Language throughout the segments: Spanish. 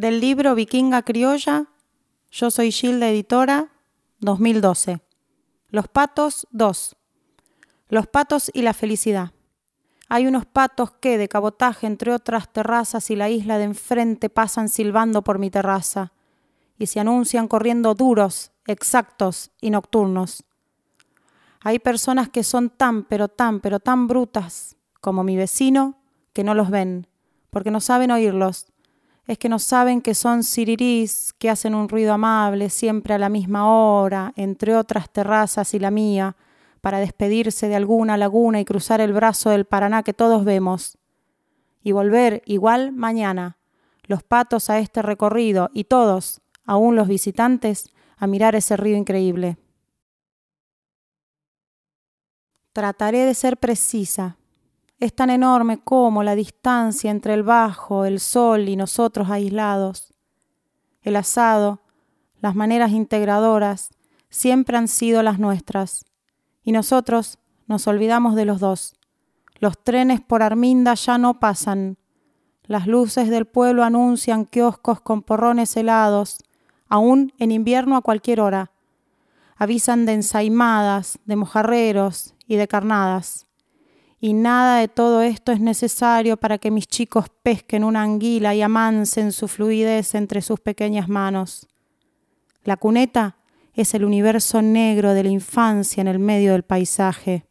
Del libro Vikinga Criolla, Yo soy Gilda Editora, 2012. Los patos 2. Los patos y la felicidad. Hay unos patos que, de cabotaje entre otras terrazas y la isla de enfrente, pasan silbando por mi terraza y se anuncian corriendo duros, exactos y nocturnos. Hay personas que son tan brutas como mi vecino que no los ven, porque no saben oírlos. Es que no saben que son sirirís, que hacen un ruido amable siempre a la misma hora, entre otras terrazas y la mía, para despedirse de alguna laguna y cruzar el brazo del Paraná que todos vemos. Y volver igual mañana, los patos a este recorrido y todos, aún los visitantes, a mirar ese río increíble. Trataré de ser precisa. Es tan enorme como la distancia entre el bajo, el sol y nosotros aislados. El asado, las maneras integradoras, siempre han sido las nuestras. Y nosotros nos olvidamos de los dos. Los trenes por Arminda ya no pasan. Las luces del pueblo anuncian kioscos con porrones helados, aún en invierno a cualquier hora. Avisan de ensaimadas, de mojarreros y de carnadas. Y nada de todo esto es necesario para que mis chicos pesquen una anguila y amansen su fluidez entre sus pequeñas manos. La cuneta es el universo negro de la infancia en el medio del paisaje.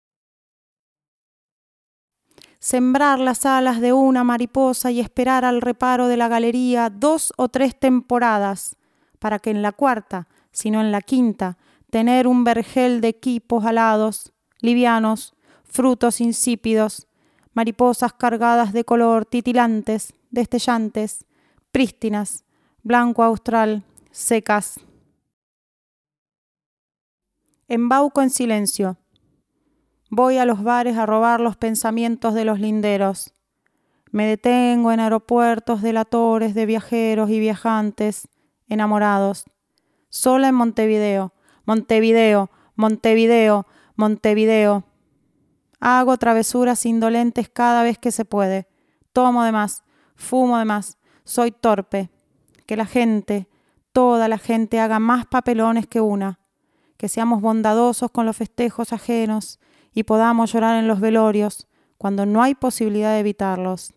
Sembrar las alas de una mariposa y esperar al reparo de la galería 2 o 3 temporadas, para que en la cuarta, si no en la quinta, tener un vergel de quipos alados, livianos, frutos insípidos, mariposas cargadas de color, titilantes, destellantes, prístinas, blanco austral, secas. Embauco en silencio. Voy a los bares a robar los pensamientos de los linderos. Me detengo en aeropuertos delatores de viajeros y viajantes, enamorados. Sola en Montevideo, Montevideo, Montevideo, Montevideo. Hago travesuras indolentes cada vez que se puede. Tomo de más, fumo de más, soy torpe. Que la gente, toda la gente haga más papelones que una. Que seamos bondadosos con los festejos ajenos y podamos llorar en los velorios cuando no hay posibilidad de evitarlos.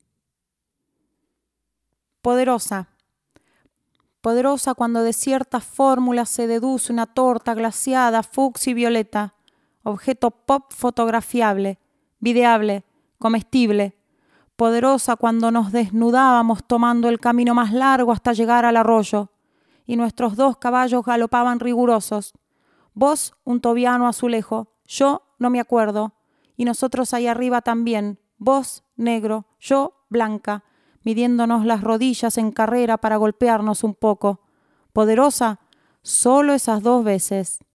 Poderosa. Poderosa cuando de ciertas fórmulas se deduce una torta glaciada, fucsia y violeta. Objeto pop fotografiable, videable, comestible. Poderosa cuando nos desnudábamos tomando el camino más largo hasta llegar al arroyo y nuestros 2 caballos galopaban rigurosos. Vos un tobiano azulejo, yo no me acuerdo, y nosotros ahí arriba también, vos negro, yo blanca, midiéndonos las rodillas en carrera para golpearnos un poco. Poderosa, solo esas 2 veces.